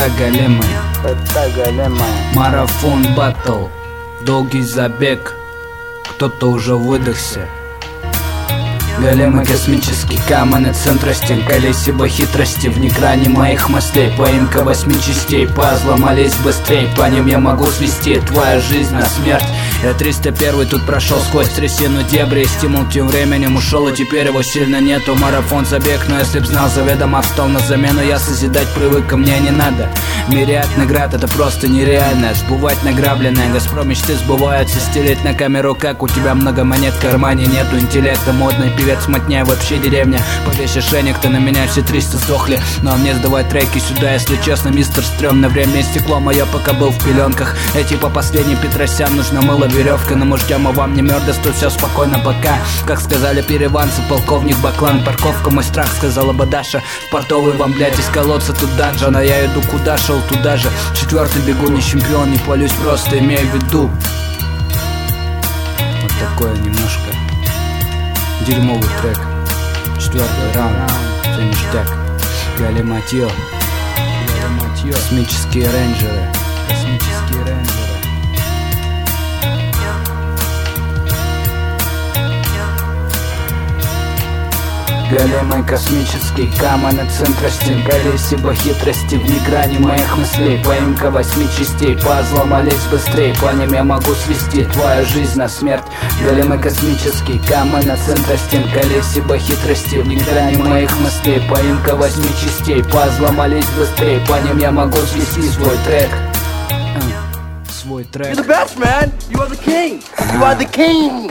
големый. Марафон баттл, долгий забег, кто-то уже выдохся. Големый космический камень, центра стен, колесиво хитрости, вне грани моих мыслей. Поимка 8 частей пазла, молись быстрей, по ним я могу свести твоя жизнь на смерть. Я 301 тут прошел сквозь трясину дебри, и стимул тем временем ушел, и теперь его сильно нету. Марафон забег, но если б знал, заведомо встал на замену. Я созидать привык, а мне не надо. Мириад наград, это просто нереально. Сбывать награбленное, Газпром мечты сбываются. Стереть на камеру, как у тебя много монет в кармане, нету интеллекта. Модный певец мотня, вообще деревня. Повесь ошейник-то на меня, все 300 сдохли. Но мне сдавать треки сюда, если честно, мистер стрёмно. Время и стекло мое, пока был в пеленках. Эти по последний Петросян, нужно мыло, веревка. Но мы ждем, а вам не мёрдость, тут все спокойно пока. Как сказали переванцы, полковник Баклан. Парковка мой страх, сказала бы Даша. В портовый вам, блядь, из колодца тут данжен. А я иду куда, шел туда же. 4-й бегу, не чемпион, не палюсь, просто имею в виду. Вот такое немножко дерьмовый трек. 4-й раунд, все ништяк. Галиматьё, космические рейнджеры. Големый космический камень, центра стен, колесиво хитрости, вне грани моих мыслей. Поимка 8 частей пазла, молись быстрей, по ним я могу свести твою жизнь на смерть. Големый космический камень, центра стен, колесиво хитрости, вне грани моих мыслей. Поимка 8 частей пазла, молись быстрей, по ним я могу свести свой трек. Свой трек. You're the best, man. You are the king. You are the king.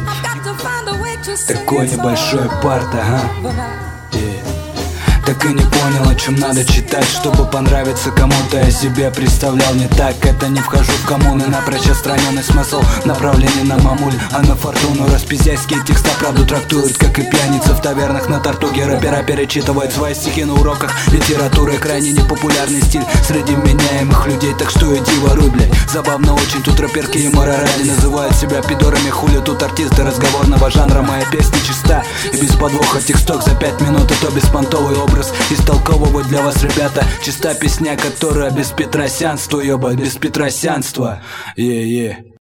Такой небольшой парт, ага. Так и не понял, о чем надо читать, чтобы понравиться кому-то. Я себе представлял не так. Это не вхожу в коммуны, напрочь отстраненный смысл. Направление на мамуль, а на фортуну. Распиздяйские текста правду трактуют, как и пьяница в тавернах на Тартуге. Рэпера перечитывает свои стихи на уроках литературы. Крайне непопулярный стиль среди меняемых людей, так что иди воруй, блядь. Забавно очень, тут рэперки и мора ради называют себя пидорами. Хули тут артисты разговорного жанра. Моя песня чиста и без подвоха. Тексток за 5 минут, и то беспонтовый образ истолковываю для вас, ребята. Чиста песня, которая без петросянства, ёба, без петросянства.